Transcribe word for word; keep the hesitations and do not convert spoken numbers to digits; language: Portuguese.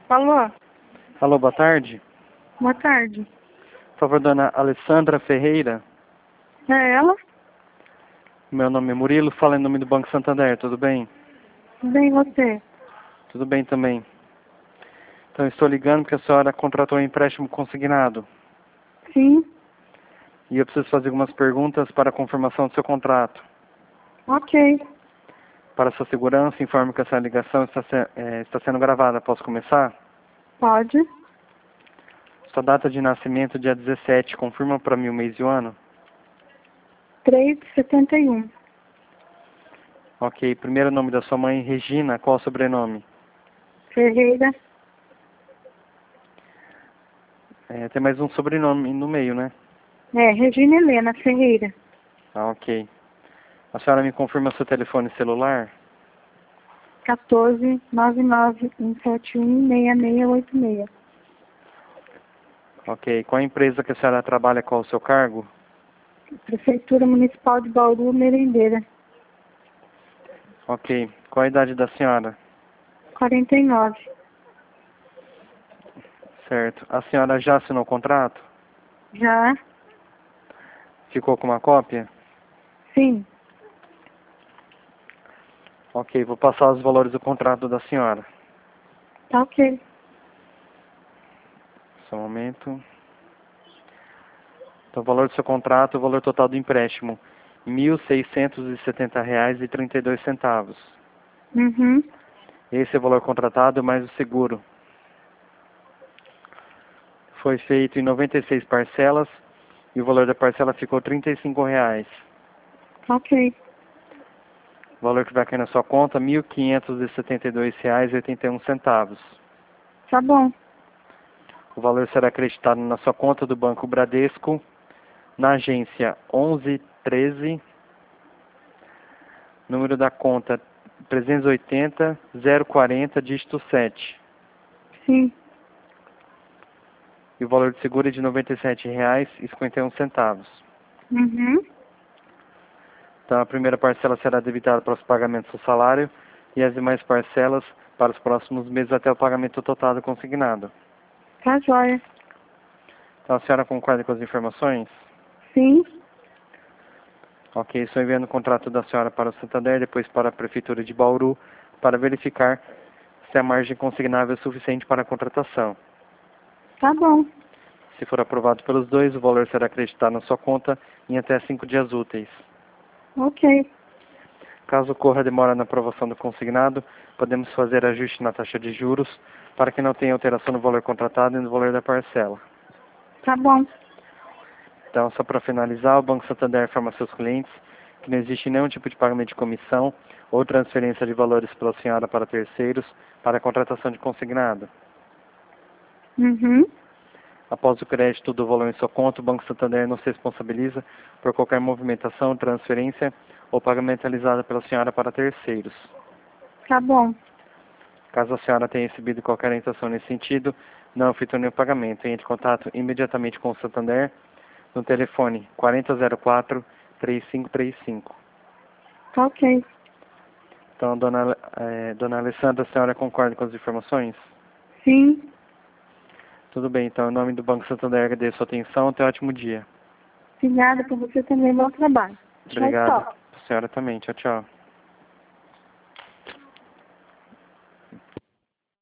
Alô, Alô, boa tarde. boa tarde. Por favor, dona Alessandra Ferreira. É ela? Meu nome é Murilo, falo em nome do Banco Santander, tudo bem? Bem, você? Tudo bem também. Então, estou ligando porque a senhora contratou um empréstimo consignado. Sim, E eu preciso fazer algumas perguntas para a confirmação do seu contrato. ok. Para sua segurança, informe que essa ligação está, se, é, está sendo gravada. Posso começar? Pode. Sua data de nascimento, dia dezessete, confirma para mim o mês e o ano? três de setenta e um. Ok. Primeiro nome da sua mãe, Regina. Qual o sobrenome? Ferreira. É, tem mais um sobrenome no meio, né? É, Regina Helena Ferreira. Ah, ok. A senhora me confirma seu telefone celular? quatorze, nove nove, um sete um, seis seis oito seis. Ok. Qual a empresa que a senhora trabalha? Qual o seu cargo? Prefeitura Municipal de Bauru, Merendeira. Ok. Qual a idade da senhora? quarenta e nove. Certo. A senhora já assinou o contrato? Já? Ficou com uma cópia? Sim. Ok. Vou passar os valores do contrato da senhora. Tá ok. Só um momento. Então, o valor do seu contrato, o valor total do empréstimo, mil seiscentos e setenta reais e trinta e dois centavos. Uhum. Esse é o valor contratado mais o seguro. Foi feito em noventa e seis parcelas e o valor da parcela ficou trinta e cinco reais. Ok. O valor que vai cair na sua conta, mil quinhentos e setenta e dois reais e oitenta e um centavos. Tá bom. O valor será acreditado na sua conta do Banco Bradesco, na agência onze treze, número da conta trezentos e oitenta, zero quarenta, dígito sete. Sim. E o valor de seguro é de noventa e sete reais e cinquenta e um centavos. Uhum. Então, a primeira parcela será debitada para os pagamentos do salário e as demais parcelas para os próximos meses até o pagamento total do consignado. Tá jóia. Então, a senhora concorda com as informações? Sim. Ok, estou enviando o contrato da senhora para o Santander, depois para a Prefeitura de Bauru, para verificar se a margem consignável é suficiente para a contratação. Tá bom. Se for aprovado pelos dois, o valor será acreditado na sua conta em até cinco dias úteis. Ok. Caso ocorra demora na aprovação do consignado, podemos fazer ajuste na taxa de juros para que não tenha alteração no valor contratado e no valor da parcela. Tá bom. Então, só para finalizar, o Banco Santander informa a seus clientes que não existe nenhum tipo de pagamento de comissão ou transferência de valores pela senhora para terceiros para a contratação de consignado. Uhum. Após o crédito do valor em sua conta, o Banco Santander não se responsabiliza por qualquer movimentação, transferência ou pagamento realizada pela senhora para terceiros. Tá bom. Caso a senhora tenha recebido qualquer orientação nesse sentido, não efetue nenhum pagamento. Entre em contato imediatamente com o Santander no telefone quarenta zero quatro, três cinco três cinco. Tá ok. Então, dona, eh, dona Alessandra, a senhora concorda com as informações? Sim. Tudo bem, então, em nome do Banco Santander, agradeço a sua atenção. Tenha um ótimo dia. Obrigada por você também. Bom trabalho. Tchau, Obrigado. tchau. A senhora também. Tchau, tchau.